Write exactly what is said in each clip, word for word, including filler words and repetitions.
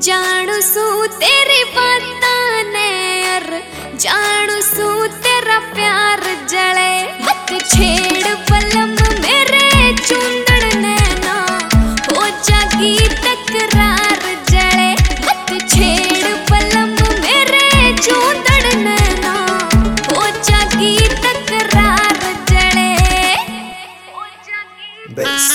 जानू सू तेरी बातां ने यार, जानू सू तेरा प्यार जले। मत छेड़ पलम मेरे चूंदड़ नैना, हो जागी तकरार जले। मत छेड़ पलम मेरे चूंदड़ नैना, हो जागी तकरार जले। Bass.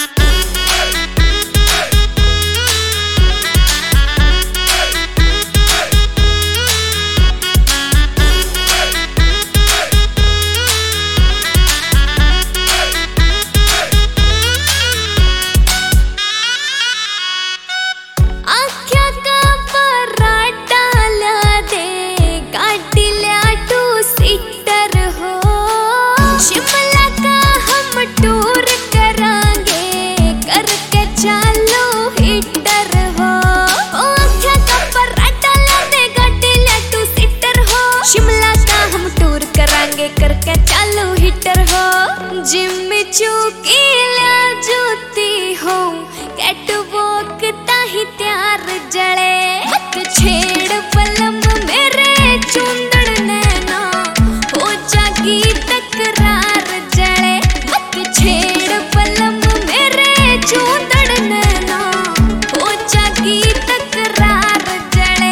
करके चालू हिटर हो, जिम चूकी ला जूती हो, कैटवॉक ताही त्यार जले। मत छेड़ पलम मेरे चूंदड़ नैना, हो जागी तकरार जले। मत छेड़ पलम मेरे चूंदड़ नैना, हो जागी तकरार जले।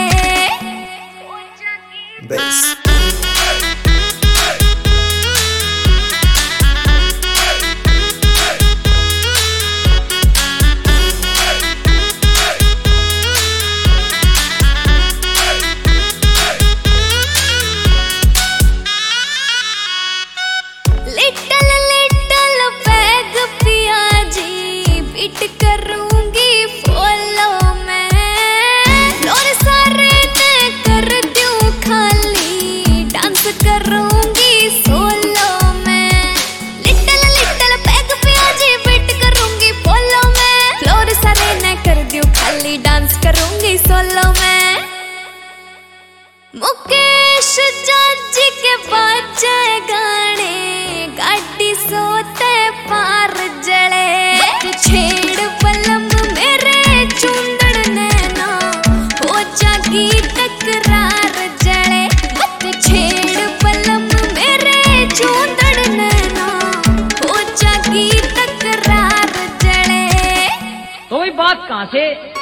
Bass. लिटल लिटल बैग पिया जी, बीट करूंगी फॉलो मैं। फ्लोर सारे ते कर दूं खाली, डांस करूंगी सोलो मैं। लिटल लिटल बैग पिया जी, बीट करूंगी फॉलो मैं। फ्लोर सारे ने कर दूं खाली, डांस करूंगी सोलो मैं। मुकेश जाजी के बाजे गाने, गाड़ी सोते पार जले। मत छेड़ पलम मेरे चूंदड़ नैना, हो जागी तकरार जले। मत छेड़ पलम मेरे चूंदड़ नैना, हो जागी तकरार जले। तो ये बात कहाँ से